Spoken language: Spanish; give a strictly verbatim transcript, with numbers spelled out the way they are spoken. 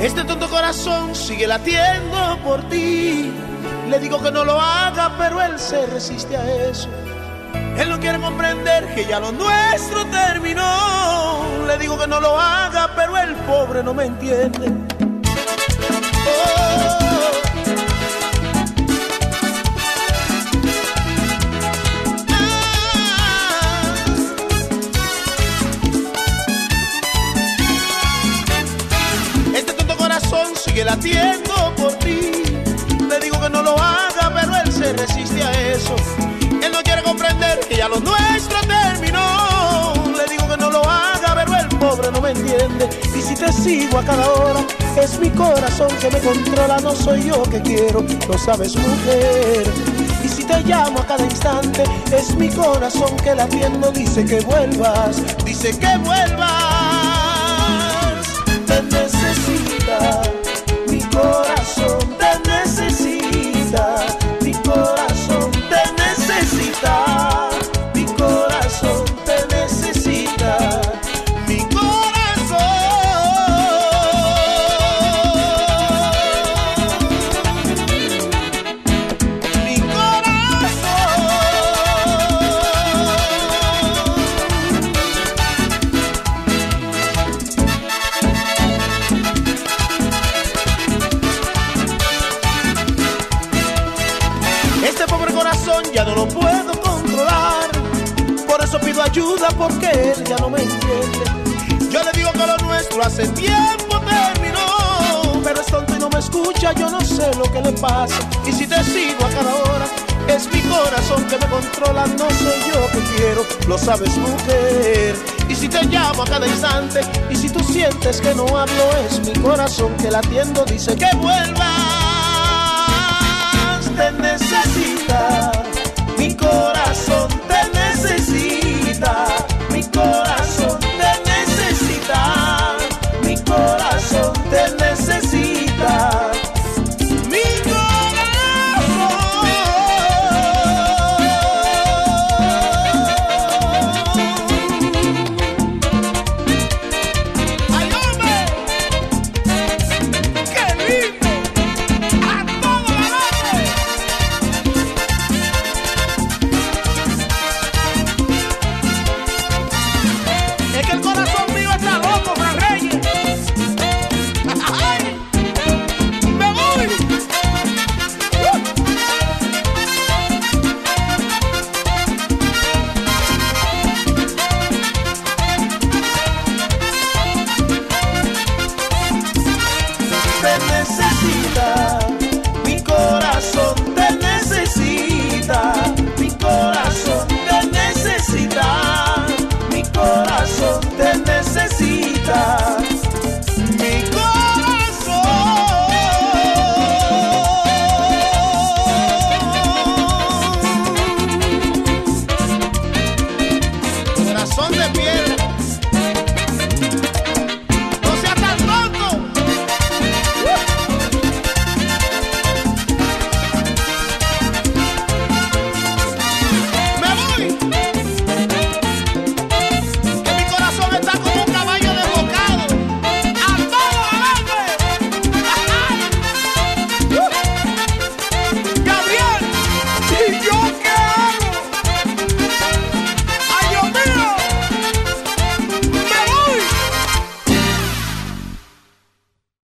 Este tonto corazón sigue latiendo por ti. Le digo que no lo haga, pero él se resiste a eso. Él no quiere comprender que ya lo nuestro terminó. Le digo que no lo haga, pero el pobre no me entiende. Oh. Sigue latiendo por ti. Le digo que no lo haga, pero él se resiste a eso. Él no quiere comprender que ya lo nuestro terminó. Le digo que no lo haga, pero el pobre no me entiende. Y si te sigo a cada hora, es mi corazón que me controla. No soy yo que quiero, lo sabes, mujer. Y si te llamo a cada instante, es mi corazón que latiendo dice que vuelvas, dice que vuelvas. Te necesita. Mi corazón te necesita, mi corazón te necesita, mi corazón te necesita, mi corazón. Mi corazón. Este pobre corazón ya no lo puedo controlar. Por eso pido ayuda, porque él ya no me entiende. Yo le digo que lo nuestro hace tiempo terminó, pero es tonto y no me escucha, yo no sé lo que le pasa. Y si te sigo a cada hora, es mi corazón que me controla. No soy yo que quiero, lo sabes, mujer. Y si te llamo a cada instante, y si tú sientes que no hablo, es mi corazón que latiendo dice que vuelvas. Te necesito.